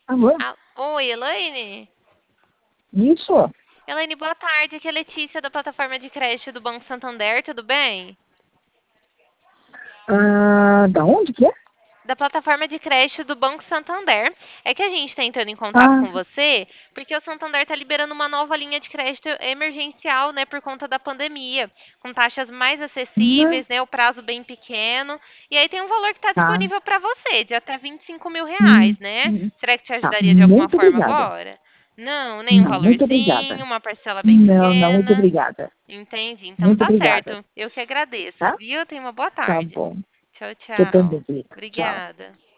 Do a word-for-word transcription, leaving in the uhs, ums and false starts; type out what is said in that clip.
Alô? Ah, oi, Elaine? Isso? Elaine, boa tarde. Aqui é a Letícia da plataforma de crédito do Banco Santander, tudo bem? Ah, da onde que é? Da plataforma de crédito do Banco Santander. É que a gente está entrando em contato Ah, com você porque o Santander está liberando uma nova linha de crédito emergencial, né, por conta da pandemia, com taxas mais não. acessíveis, né, o prazo bem pequeno. E aí tem um valor que está Tá. disponível para você, de até vinte e cinco mil reais, Hum, né? hum, Será que te tá. ajudaria de alguma Muito forma obrigada. agora? Não, nem um Não, muito valorzinho, obrigada. uma parcela bem Não, não, muito pequena. obrigada. Entendi. Então Muito tá obrigada. certo. Eu que agradeço, Tá? viu? Tenha uma boa Tá tarde. bom. Tchau, Você tchau. também, querida. Tchau. Obrigada.